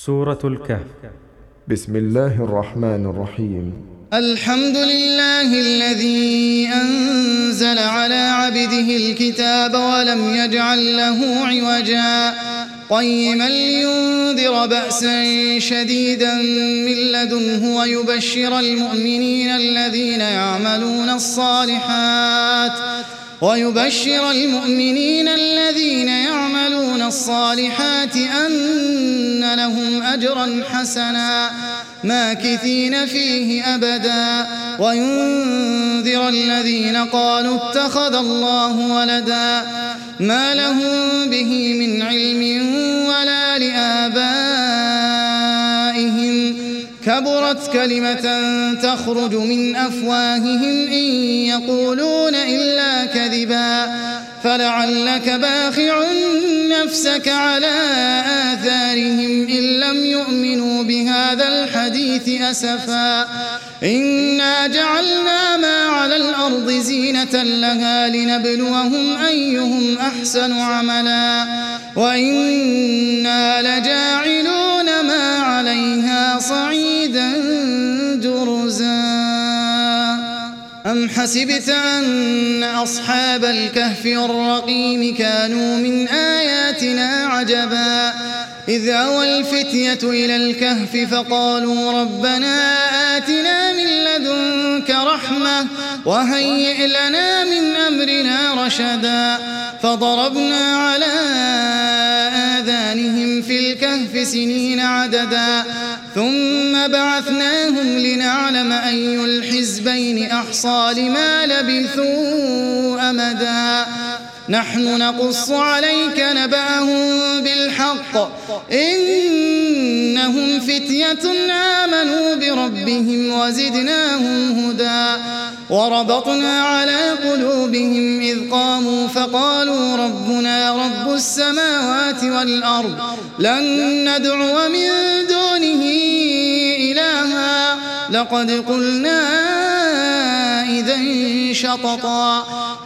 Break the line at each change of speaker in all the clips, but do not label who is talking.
سورة الكهف.
بسم الله الرحمن الرحيم.
الحمد لله الذي أنزل على عبده الكتاب ولم يجعل له عوجا قيما لينذر بأسا شديدا من لدنه ويبشر المؤمنين الذين يعملون الصالحات أن لهم أجرا حسنا ماكثين فيه أبدا وينذر الذين قالوا اتخذ الله ولدا ما لهم به من علم ولا لآبائهم كبرت كلمة تخرج من أفواههم إن يقولون إلا كذبا فلعلك باخع نفسك على آثارهم إن لم يؤمنوا بهذا الحديث أسفا إنا جعلنا ما على الأرض زينة لها لنبلوهم أيهم أحسن عملا وإنا لجاعلون ما عليها صعيدا جرزا أم حسبت أن أصحاب الكهف والرقيم كانوا من آياتنا عجبا إذ أوى الفتية إلى الكهف فقالوا ربنا آتنا من لدنك رحمة وهيئ لنا من أمرنا رشدا فضربنا على آذانهم في الكهف سنين عددا ثم بعثناهم لنعلم أي الحزبين أحصى لما لبثوا أمدا نحن نقص عليك نبأهم بالحق إنهم فتية آمنوا بربهم وزدناهم هدى وربطنا على قلوبهم إذ قاموا فقالوا ربنا رب السماوات والأرض لن ندعو من دونه إلها لقد قلنا إذا شططا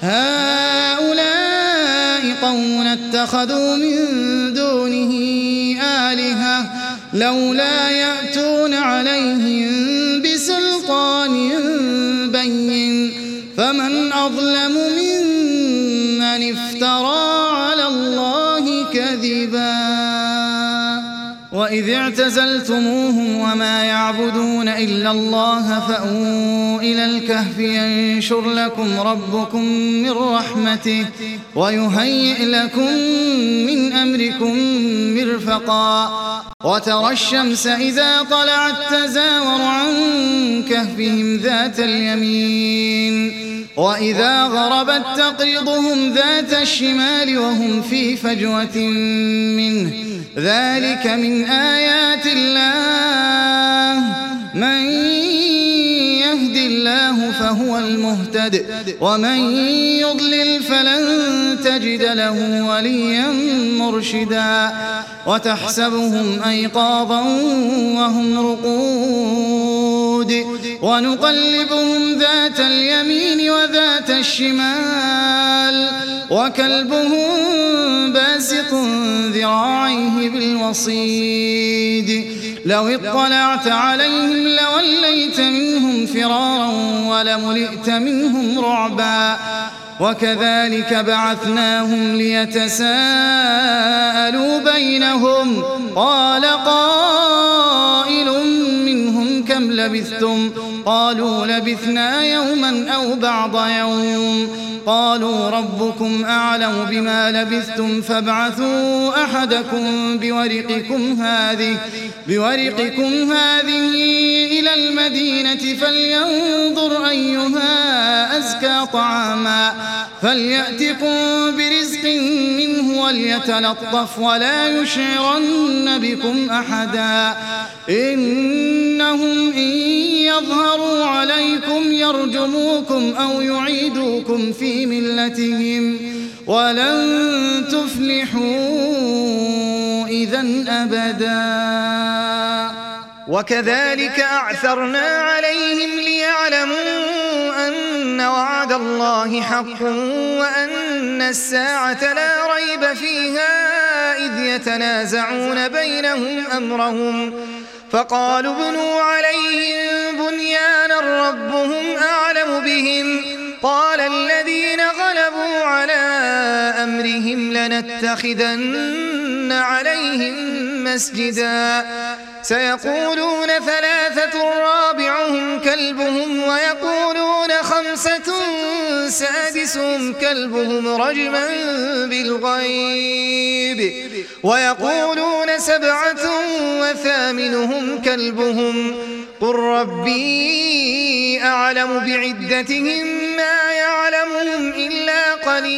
هؤلاء قوم اتخذوا من دونه آلهة لولا يأتون عليهم بسلطان بين فمن أظلم ممن افترى على الله كذبا وإذ اعتزلتموهم وما يعبدون إلا الله فأووا إلى الكهف ينشر لكم ربكم من رحمته ويهيئ لكم من أمركم مرفقا وترى الشمس إذا طلعت تزاور عن كهفهم ذات اليمين وإذا غربت تقرضهم ذات الشمال وهم في فجوة منه ذلك من آيات الله من يهد الله فهو المهتد ومن يضلل فلن تجد له وليا مرشدا وتحسبهم أيقاظا وهم رقود ونقلبهم ذات اليمين وذات الشمال وكلبهم باسط ذراعيه بالوصيد لو اطلعت عليهم لوليت منهم فرارا ولملئت منهم رعبا وكذلك بعثناهم ليتساءلوا بينهم قال قائل منهم كم لبثتم قالوا لبثنا يوما أو بعض يوم قالوا ربكم أعلم بما لبثتم فابعثوا أحدكم بورقكم هذه إلى المدينة فلينظر أيها أزكى طعاما فليأتكم برزق منه وليتلطف ولا يشعرن بكم أحدا إنهم إن يظهروا عليكم يرجموكم أو يعيدوكم في ملتهم ولن تفلحوا إذن أبدا
وكذلك أعثرنا عليهم ليعلموا أن وعد الله حق وأن الساعة لا ريب فيها إذ يتنازعون بينهم أمرهم فقالوا ابنوا عليهم بنيانا ربهم أعلم بهم قال الذين غلبوا على أمرهم لنتخذن عليهم مسجدا سيقولون ثلاثة رابعهم كلبهم ويقولون خمسة سادسهم كلبهم رجما بالغيب ويقولون سبعة وثامنهم كلبهم قل ربي أعلم بعدتهم ما يعلمهم إلا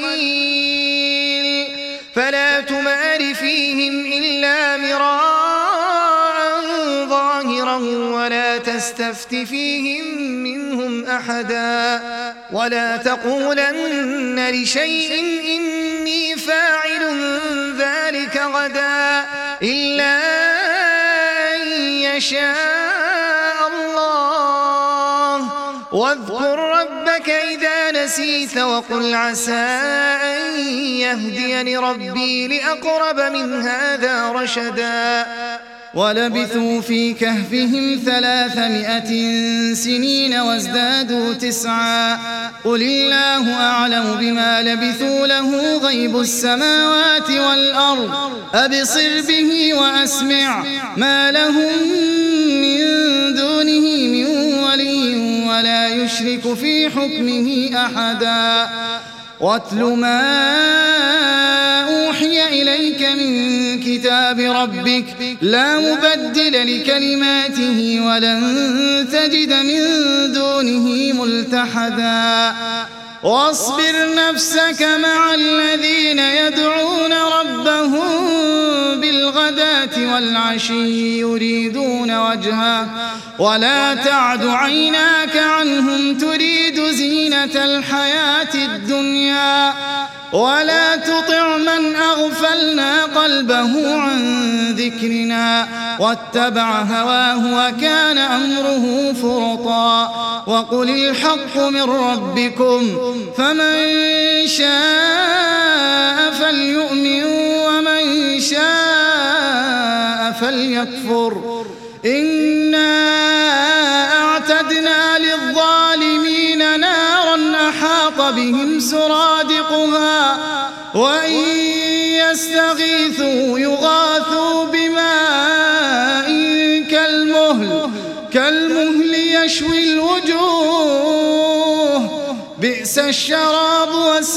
قليل فلا تمار فيهم إلا مراء ظاهرا ولا تستفت فيهم منهم أحدا ولا تقولن لشيء إني فاعل ذلك غدا إلا أن يشاء الله واذكر ربك إذا نسيت وقل عسى أن يهديني ربي لأقرب من هذا رشدا
ولبثوا في كهفهم 300 سنين وازدادوا 9 قل الله أعلم بما لبثوا له غيب السماوات والأرض أبصر به وأسمع ما لهم من دونه من ولي ولا يشرك في حكمه أحدا واتل ما أوحي إليك من كتاب ربك لا مبدل لكلماته ولن تجد من دونه ملتحدا واصبر نفسك مع الذين يدعون ربهم بالغداة والعشي يريدون وجهه ولا تعد عيناك عنهم تريد زينة الحياة الدنيا ولا تطع من أغفلنا قلبه عن ذكرنا واتبع هواه وكان أمره فرطا وقل الحق من ربكم فمن شاء فليؤمن ومن شاء فليكفر إنا أعتدنا للظالمين نارا أحاط بهم سرادقها وإن يستغيثوا يغاثوا بماء كالمهل يشوي الوجوه بئس الشراب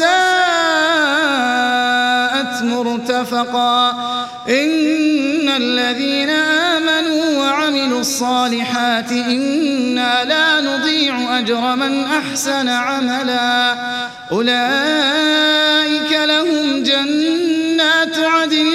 وساءت مرتفقا إن الذين آمنوا وعملوا الصالحات إنا لا نضيع أجر من أحسن عملا أولئك لهم جنات عدن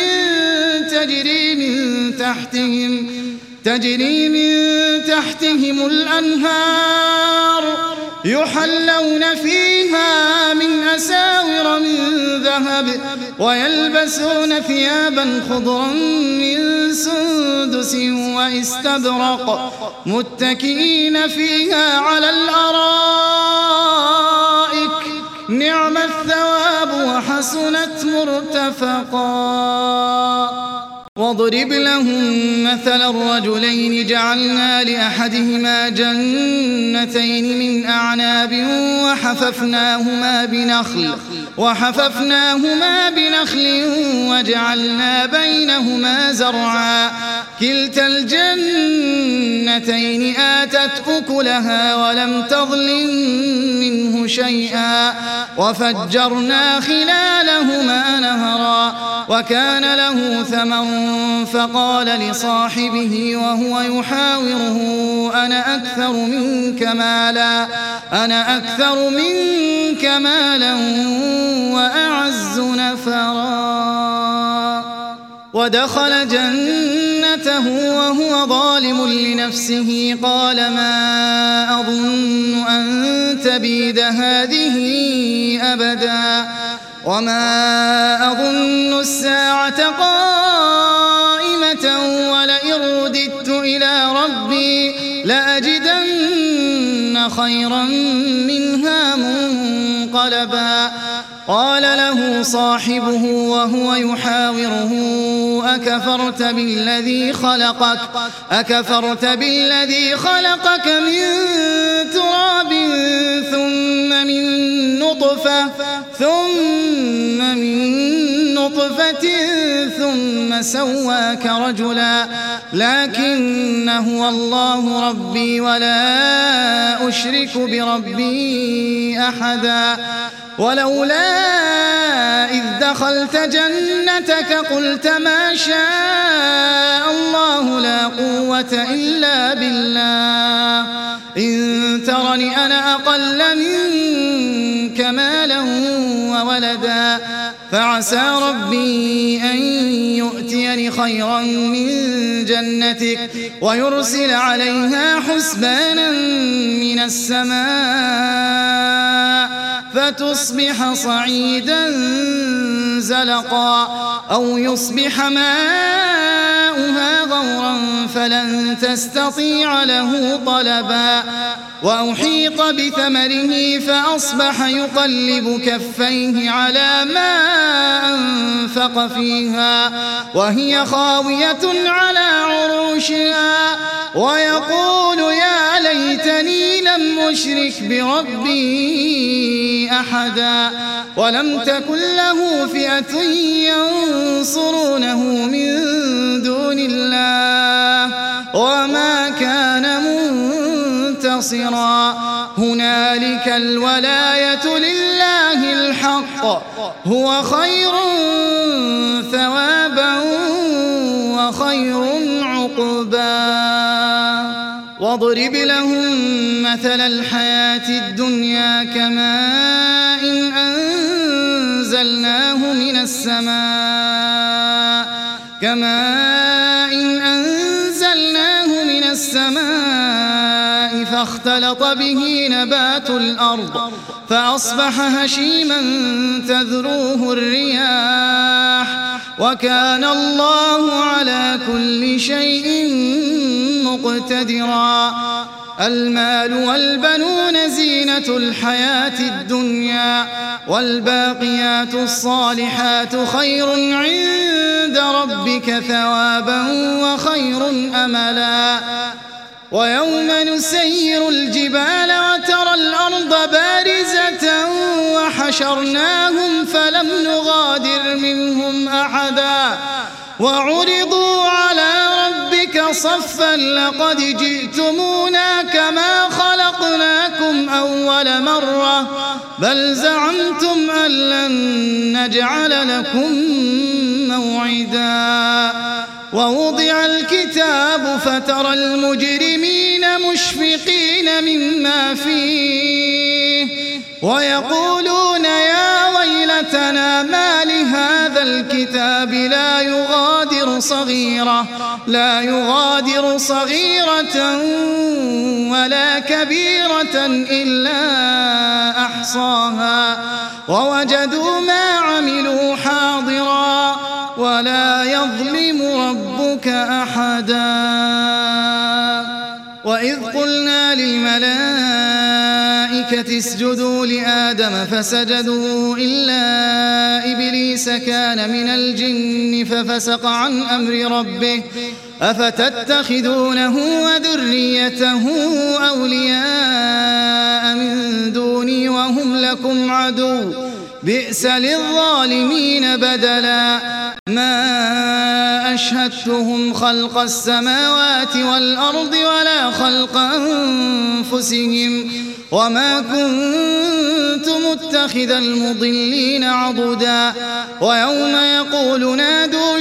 تجري من تحتهم الأنهار يحلون فيها من أساور من ذهب ويلبسون ثيابا خضرا من سندس واستبرق متكئين فيها على الأرائك نعم الثواب وحسنت مرتفقا واضرب لهم مثل الرجلين جعلنا لأحدهما جنتين من أعناب وحففناهما بنخل وجعلنا بينهما زرعا كلتا الجنتين آتت أكلها ولم تظلم منه شيئا وفجرنا خلالهما نهرا وكان له ثمر فقال لصاحبه وهو يحاوره أنا أكثر منك مالا وأعز نفرا ودخل جنته وهو ظالم لنفسه قال ما أظن أن تبيد هذه أبدا وما أظن الساعة قائمة ولئن رددت إلى ربي لأجدن خيرا منها منقلبا
قال له صاحبه وهو يحاوره أكفرت بالذي خلقك من تراب ثم من نطفة ثم سواك رجلا لكن هو الله ربي ولا أشرك بربي أحدا ولولا إذ دخلت جنتك قلت ما شاء الله لا قوة إلا بالله إن ترني أنا أقل منك مالا وولدا فعسى ربي أن يؤتيني خيرا من جنتك ويرسل عليها حسبانا من السماء فتصبح صعيدا زلقا أو يصبح ماؤها غورا فلن تستطيع له طلبا وأحيط بثمره فأصبح يقلب كفيه على ما أنفق فيها وهي خاوية على عروشها ويقول يا ليتني لم أشرك بربي أحدا ولم تكن له فئة ينصرونه من دون الله وما كان منتصرا هنالك الولاية لله الحق هو خير ثوابا وخير عقبا واضرب لهم مثل الحياة الدنيا كماء أنزلناه من السماء فاختلط به نبات الأرض فأصبح هشيما تذروه الرياح وكان الله على كل شيء مقتدرا المال والبنون زينة الحياة الدنيا والباقيات الصالحات خير عند ربك ثوابا وخير أملا ويوم نسير الجبال وترى الأرض بارزة وحشرناهم فلم نغادر منهم أحدا وعرضوا على ربك صفا لقد جئتمونا كما خلقناكم أول مرة بل زعمتم أن لن نجعل لكم موعدا ووضع الكتاب فترى المجرمين مشفقين مما فيه ويقولون يا ويلتنا ما لهذا الكتاب لا يغادر صغيرة ولا كبيرة إلا أحصاها ووجدوا ما عملوا حاضرا ولا يظلم ربك أحدا وإذ قلنا للملائكة اسجدوا لآدم فسجدوا إلا إبليس كان من الجن ففسق عن أمر ربه أفتتخذونه وذريته أولياء من دوني وهم لكم عدو بئس للظالمين بدلا ما أشهدتهم خلق السماوات والأرض ولا خلق أنفسهم وما كنت متخذ المضلين عضدا ويوم يقول نادوا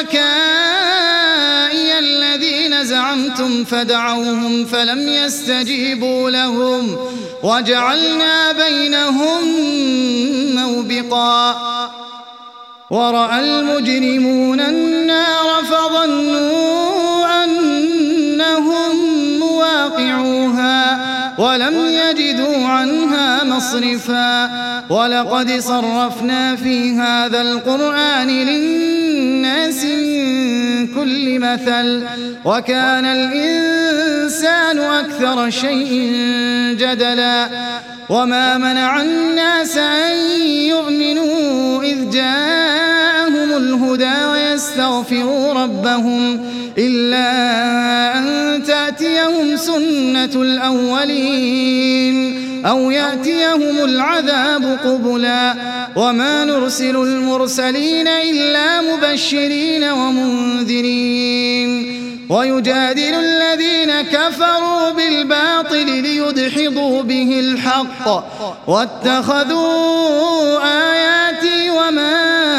شركائي الذين زعمتم فدعوهم فلم يستجيبوا لهم وجعلنا بينهم موبقا ورأى المجرمون النار فظنوا أنهم مواقعوها ولم يجدوا عنها مصرفا ولقد صرفنا في هذا القرآن للناس من كل مثل وكان الإنسان أكثر شيء جدلا وما منع الناس أن يؤمنوا إذ جاءهم الهدى ويستغفروا ربهم إلا أن تأتيهم سنة الأولين أو يأتيهم العذاب قبلا وما نرسل المرسلين إلا مبشرين ومنذرين ويجادل الذين كفروا بالباطل ليدحضوا به الحق واتخذوا آياتي وما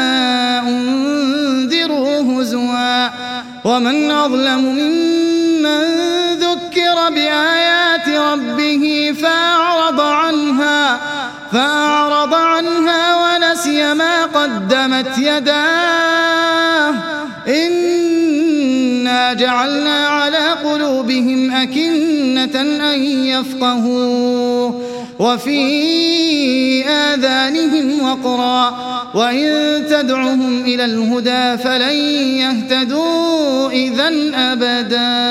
أنذروا هزوا ومن أظلم ممن ذكر بآيات ربه فأعرض عنها ونسي ما قدمت يداه إنا جعلنا على قلوبهم أكنة أن يفقهوه وفي آذانهم وقرا وإن تدعهم إلى الهدى فلن يهتدوا إذن أبدا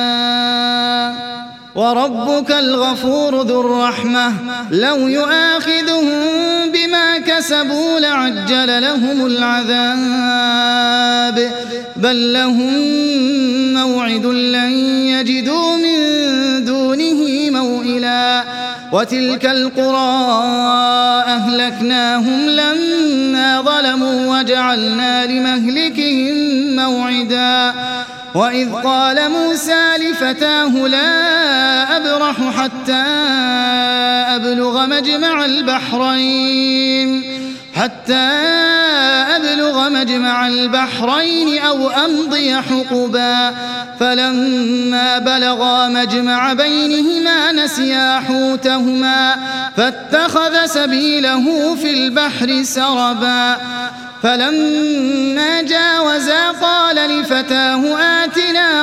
وربك الغفور ذو الرحمة لو يؤاخذهم بما كسبوا لعجل لهم العذاب بل لهم موعد لن يجدوا من دونه موئلا وتلك القرى أهلكناهم لما ظلموا وجعلنا لمهلكهم موعدا وإذ قال موسى لفتاه لا أبرح حتى أبلغ مجمع البحرين أو أمضي حقبا فلما بلغا مجمع بينهما نسيا حوتهما فاتخذ سبيله في البحر سربا فلما جاوزا قال لفتاه آتنا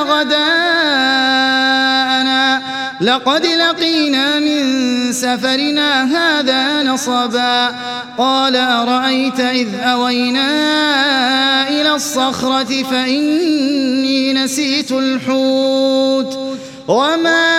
غداءنا لقد لقينا من سفرنا هذا نصبا قال أرأيت إذ أوينا إلى الصخرة فإني نسيت الحوت وما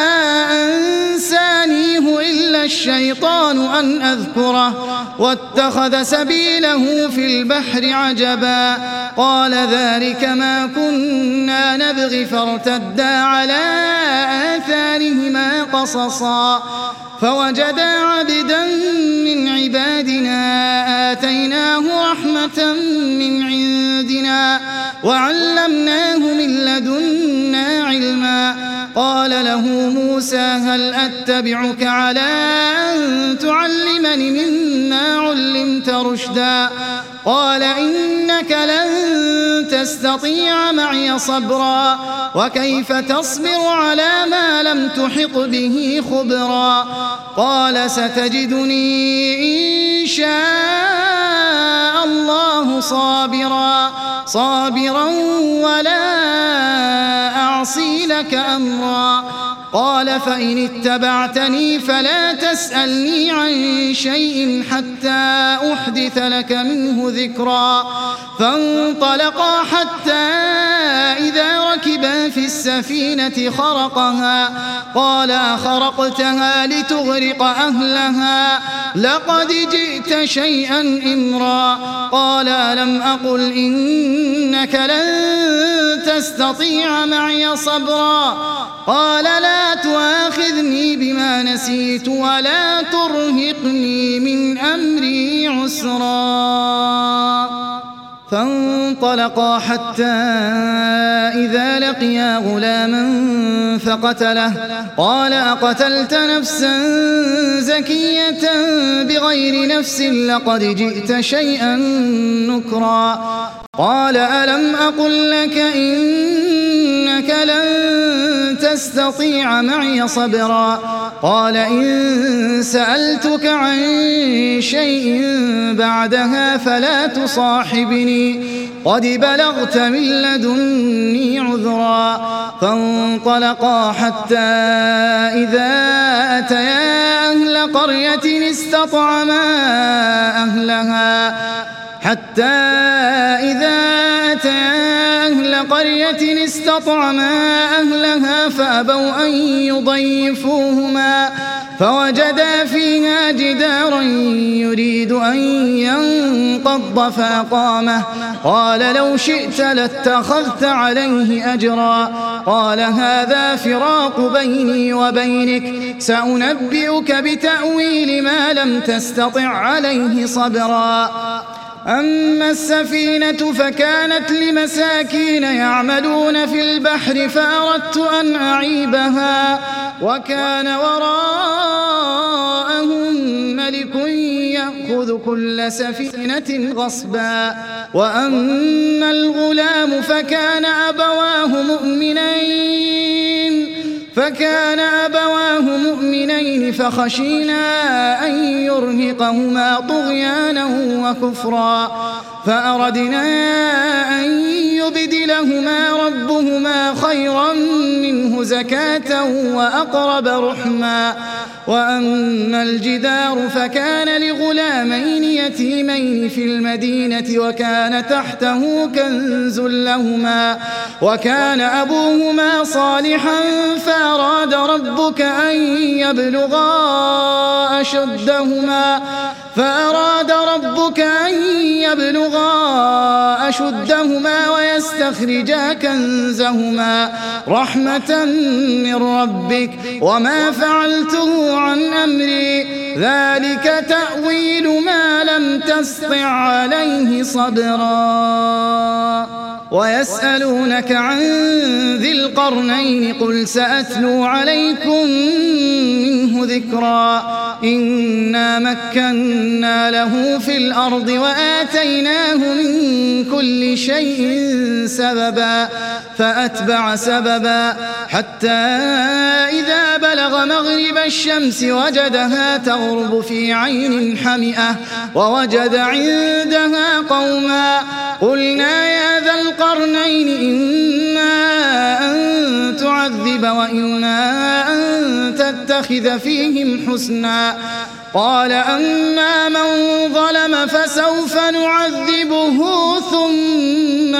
أنسانيه إلا الشيطان أن أذكره واتخذ سبيله في البحر عجبا قال ذلك ما كنا نبغي فارتدا على آثارهما قصصا فوجدا عبدا من عبادنا آتيناه رحمة من عندنا وعلمناه من لدنا علما قال له موسى هل أتبعك على أن تعلمني مما علمت رشدا قال إنك لن تستطيع معي صبرا وكيف تصبر على ما لم تحط به خبرا قال ستجدني إن شاء الله صابرا ولا أعصي لك أمرا قال فإن اتبعتني فلا تسألني عن شيء حتى أحدث لك منه ذكرا فانطلقا حتى إذا ركبا في السفينة خرقها قال أخرقتها لتغرق أهلها لقد جئت شيئا إمرا قال ألم أقل إنك لن تستطيع معي صبرا قال لا تؤاخذني بما نسيت ولا ترهقني من أمري عسرا فانطلقا حتى إذا لقيا غلاما فقتله قال أقتلت نفسا زكية بغير نفس لقد جئت شيئا نكرا قال ألم أقل لك إنك لن تستطيع معي صبرا قال إن سألتك عن شيء بعدها فلا تصاحبني قد بلغت من لدني عذرا فانطلقا حتى إذا أتيا أهل قرية استطعما أهلها فأبوا أن فوجدا فيها جدارا يريد أن ينقض فأقامه قال لو شئت لاتخذت عليه أجرا قال هذا فراق بيني وبينك سأنبئك بتأويل ما لم تستطع عليه صبرا أما السفينة فكانت لمساكين يعملون في البحر فأردت أن أعيبها وكان وراءهم ملك يأخذ كل سفينة غصبا وأما الغلام فكان أبواه مؤمنين فخشينا أن يرهقهما طغيانا وكفرا فأردنا أن يبدلهما ربهما خيرا منه زكاة وأقرب رحما وأما الجدار فكان لغلامين يتيمين في المدينة وكان تحته كنز لهما وكان أبوهما صالحا فأراد ربك أن يبلغا أشدهما ويستخرجا كنزهما رحمة من ربك وما فعلته عن أمري ذلك تأويل ما لم تسطع عليه صبرا ويسألونك عن ذي القرنين قل سأتلو عليكم منه ذكرا إنا مكنا له في الأرض وآتيناه من كل شيء سببا فأتبع سببا حتى إذا بلغ مغرب الشمس وجدها تغرب في عين حمئة ووجد عندها قوما قلنا يا ذا القرنين إما أن تعذب وإما أن تتخذ فيهم حسنا قال أما من ظلم فسوف نعذبه ثم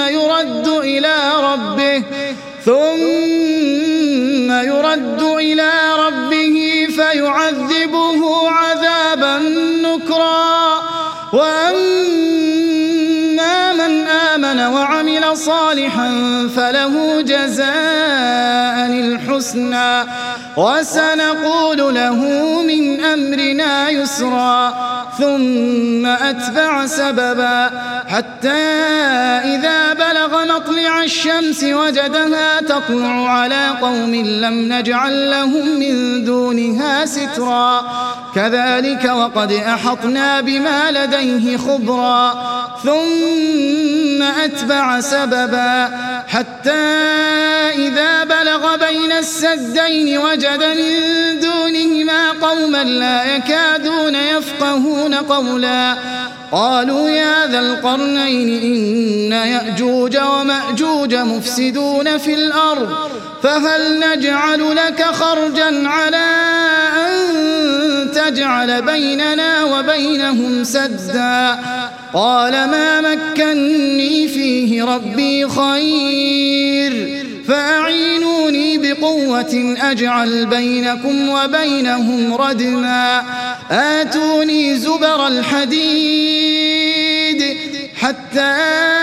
يرد إلى ربه فيعذبه عذابا نكرا وأما من آمن وعمل صالحا فله جزاء الحسنى وسنقول له من أمرنا يسرا ثم أتبع سببا حتى إذا بلغ مطلع الشمس وجدها تطلع على قوم لم نجعل لهم من دونها سترا كذلك وقد أحطنا بما لديه خبرا ثم أتبع سببا حتى إذا بلغ بين السدين وجد من دونهما قوما لا يكادون يفقهون قولا قالوا يا ذا القرنين إن يأجوج ومأجوج مفسدون في الأرض فهل نجعل لك خرجا على أن تجعل بيننا وبينهم سدا قال ما مكني فيه ربي خير فأعينوني بقوة أجعل بينكم وبينهم ردما آتوني زبر الحديد حتى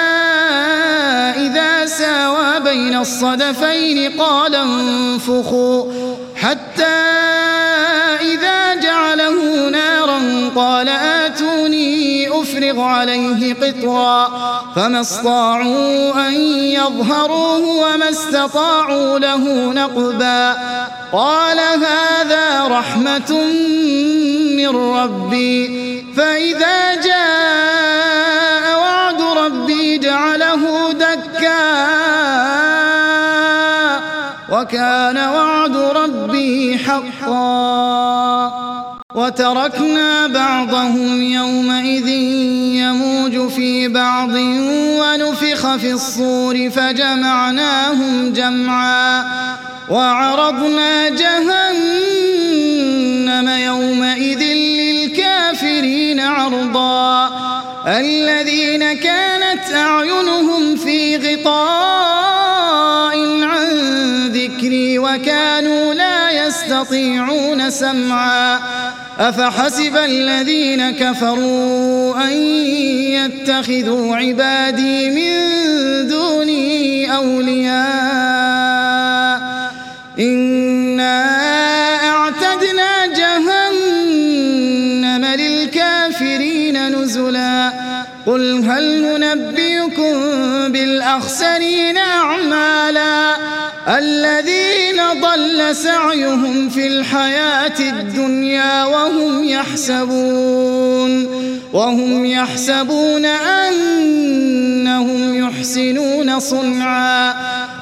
إذا ساوى بين الصدفين قال انفخوا حتى إذا جعله نارا قال آتوني أفرغ عليه قطرا فما استطاعوا أن يظهروه وما استطاعوا له نقبا قال هذا رحمة من ربي فإذا جاء وعد ربي جعله دكا وكان وعد ربي حقا وتركنا بعضهم يومئذ يموج في بعض ونفخ في الصور فجمعناهم جمعا وعرضنا جهنم يومئذ للكافرين عرضا الذين كانت أعينهم في غطاء عن ذكري وكانوا لا يستطيعون سمعا أفحسب الذين كفروا أن يتخذوا عبادي من دوني أولياء إنا أعتدنا جهنم للكافرين نزلا قل هل ننبئكم بالأخسرين أعمالا الذين ضل سعيهم في الحياة الدنيا وهم يحسبون أنهم يحسنون صنعا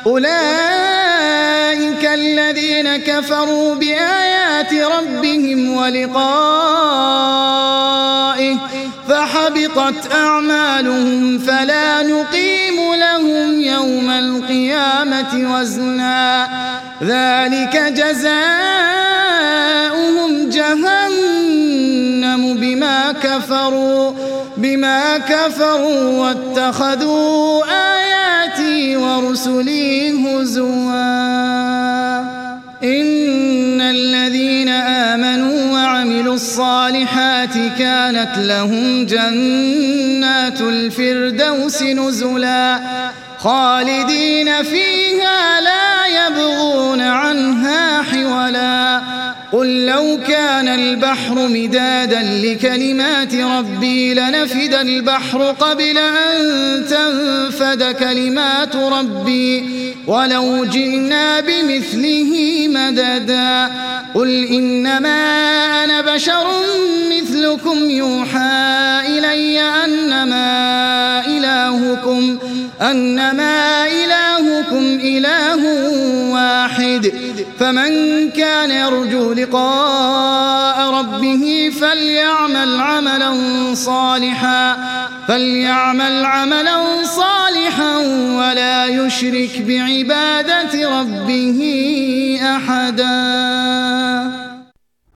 أولئك الذين كفروا بآيات ربهم ولقائه فحبطت أعمالهم فلا نقيم لهم يوم القيامة وزنا ذلك جزاؤهم جهنم بما كفروا واتخذوا آياتي ورسلي هزوا إن الذين آمنوا وعملوا الصالحات كانت لهم جنات الفردوس نزلا خالدين فيها لا يبغون عنها حولا قل لو كان البحر مدادا لكلمات ربي لنفد البحر قبل أن تنفد كلمات ربي ولو جئنا بمثله مددا قل إنما أنا بشر مثلكم يوحى إلي أنما إلهكم إله واحد فمن كان يرجو لقاء ربه فليعمل عملا صالحا ولا يشرك بعبادة ربه أحدا.